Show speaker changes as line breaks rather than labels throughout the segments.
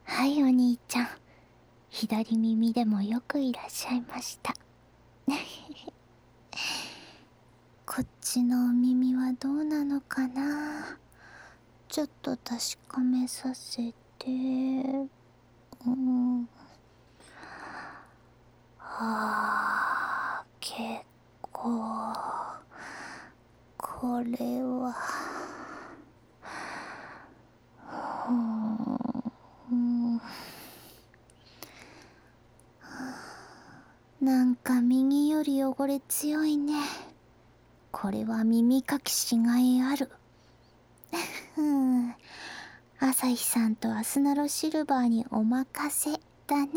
はい、お兄ちゃん。左耳でもよくいらっしゃいました。こっちのお耳はどうなのかな。ちょっと確かめさせて。結構、これは。なんか右より汚れ強いね。これは耳かきしがいある。朝日さんとアスナロシルバーにお任せだね。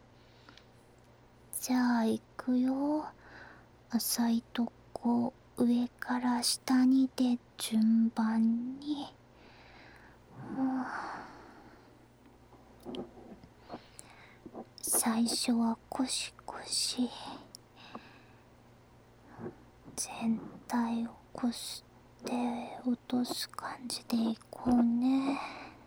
じゃあ行くよ。浅いとこ上から下にで順番に。最初はコシコシ全体をこすって落とす感じでいこうね。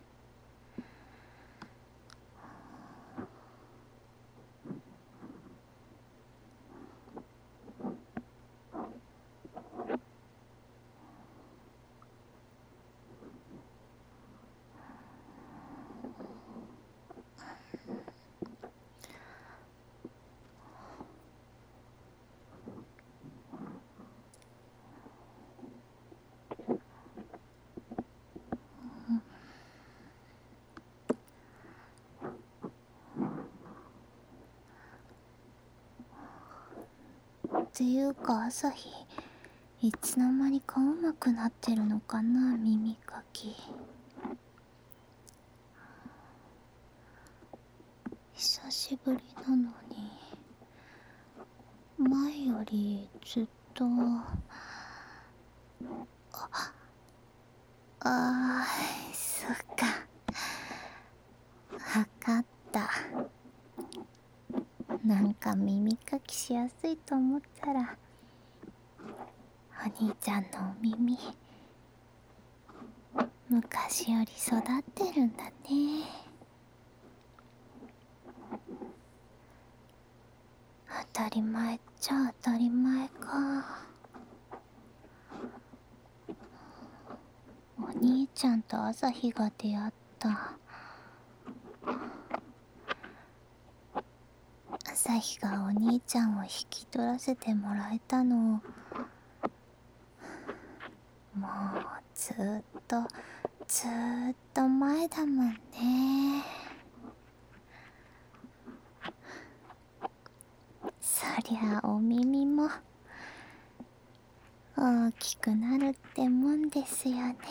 っていうか朝日、いつの間にか上手くなってるのかな、耳かき。久しぶりなのに前よりずっと。そっか。わかった。なんか耳かきしやすいと思ったら、お兄ちゃんのお耳昔より育ってるんだね。当たり前っちゃ当たり前か。お兄ちゃんと朝日が出会った。朝日がお兄ちゃんを引き取らせてもらえたの、もうずっとずっと前だもんね。そりゃお耳も大きくなるってもんですよね。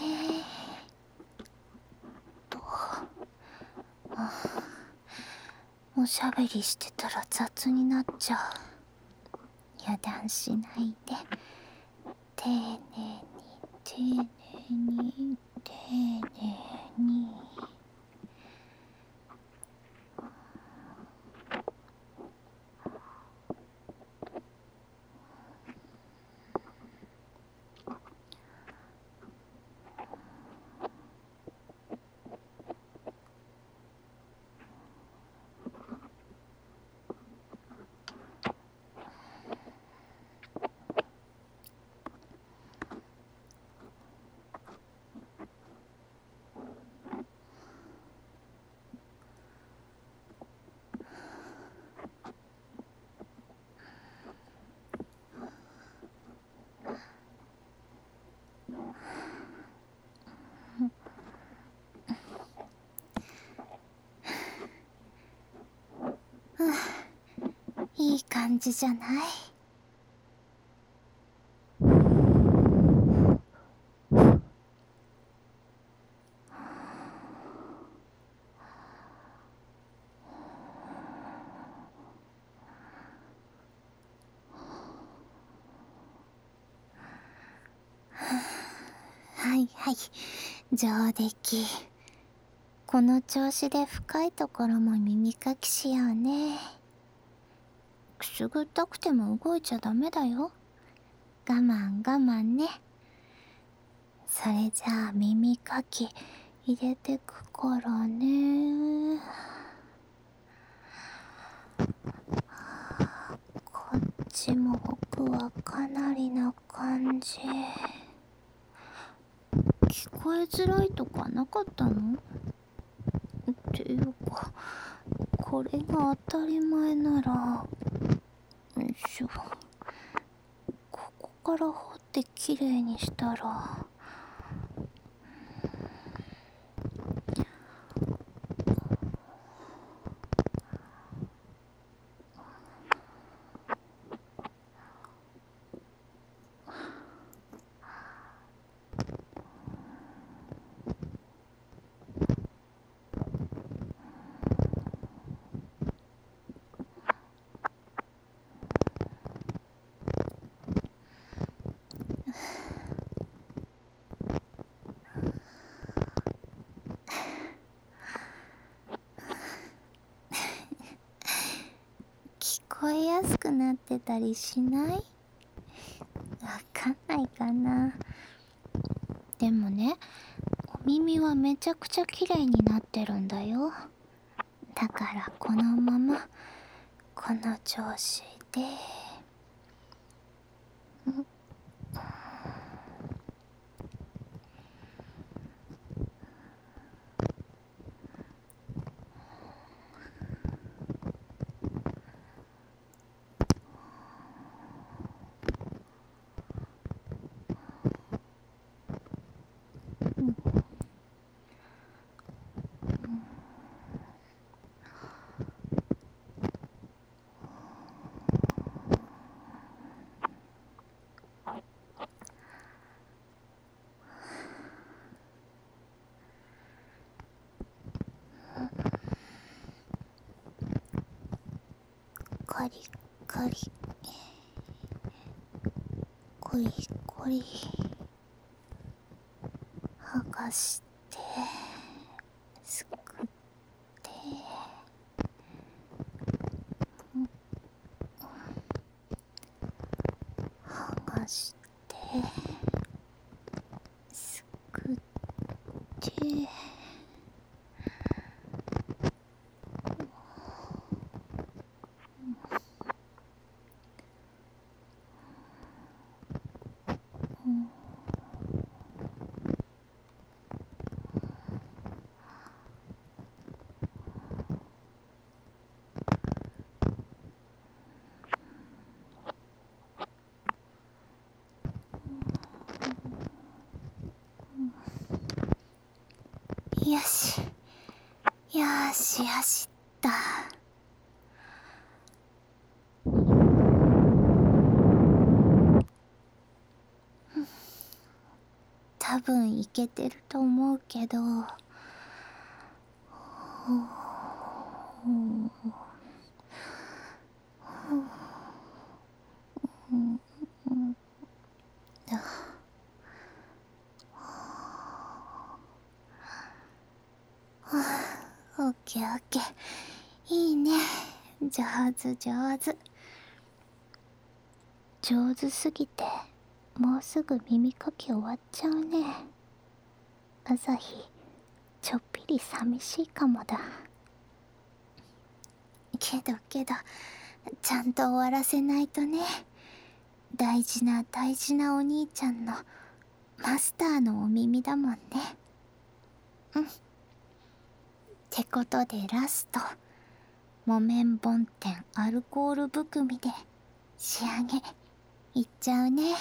おしゃべりしてたら雑になっちゃう。油断しないで、丁寧に丁寧に丁寧に。いい感じじゃない？はいはい、上出来。この調子で深いところも耳かきしようね。くすぐったくても動いちゃダメだよ。我慢我慢ね。それじゃあ耳かき入れてくからね。こっちも奥はかなりな感じ。聞こえづらいとかなかったの？っていうか、これが当たり前なら、よいしょ。ここから掘ってきれいにしたら。聞こえやすくなってたりしない？わかんないかな。でもね、お耳はめちゃくちゃ綺麗になってるんだよ。だからこのままこの調子で。カリカリ、コリコリ剥がしてすくって剥がしてすくってよしよしよしっと。多分いけてると思うけど、オッケーオッケー、いいね、上手上手。上手すぎてもうすぐ耳かき終わっちゃうね。朝日ちょっぴり寂しいかもだ。けどちゃんと終わらせないとね。大事な大事なお兄ちゃんのマスターのお耳だもんね。ってことでラスト、木綿梵天アルコール含みで仕上げいっちゃうね。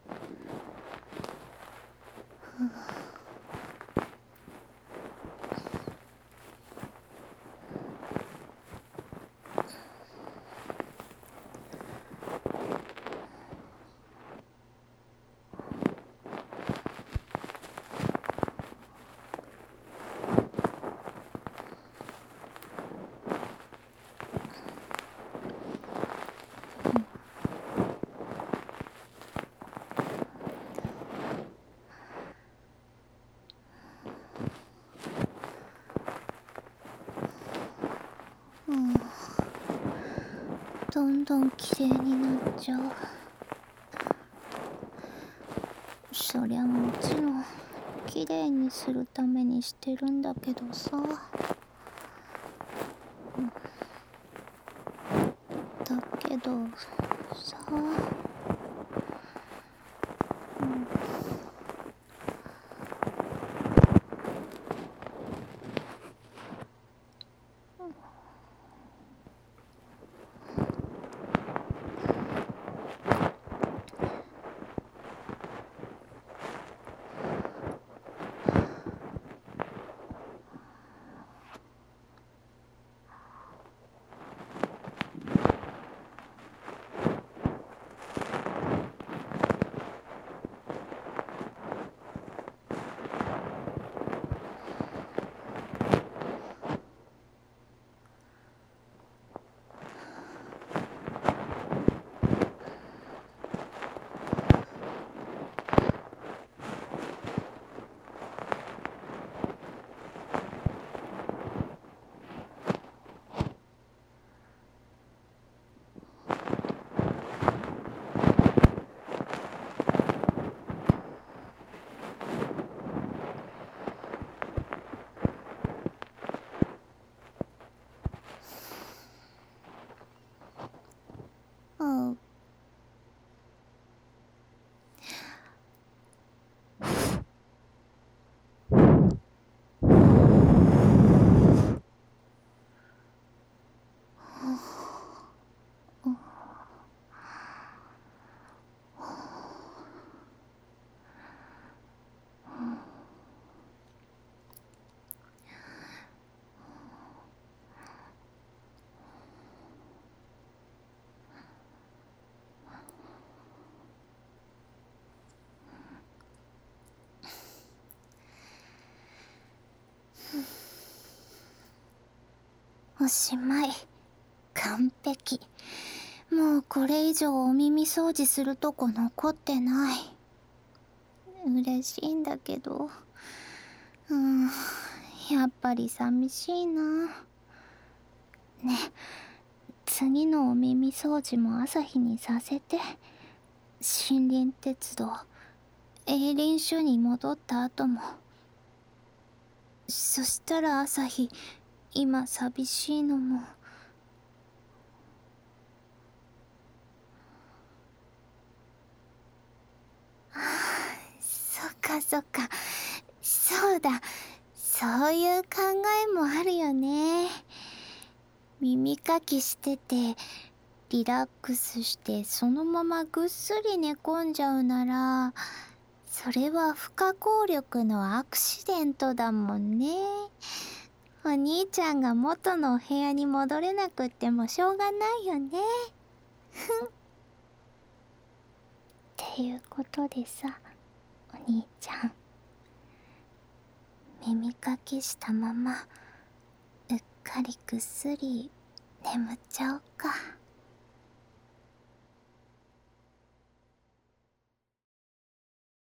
どんどん綺麗になっちゃう。そりゃもちろん綺麗にするためにしてるんだけどさ。だけどさ、おしまい。完璧。もうこれ以上お耳掃除するとこ残ってない。嬉しいんだけど、やっぱり寂しいな。ね、次のお耳掃除も朝日にさせて。森林鉄道営林署に戻った後も。そしたら朝日、今寂しいのも。そっかそっか、そうだ、そういう考えもあるよね。耳かきしててリラックスしてそのままぐっすり寝込んじゃうなら、それは不可抗力のアクシデントだもんね。お兄ちゃんが元のお部屋に戻れなくってもしょうがないよね。っていうことでさ、お兄ちゃん、耳かきしたままうっかりぐっすり眠っちゃおっか。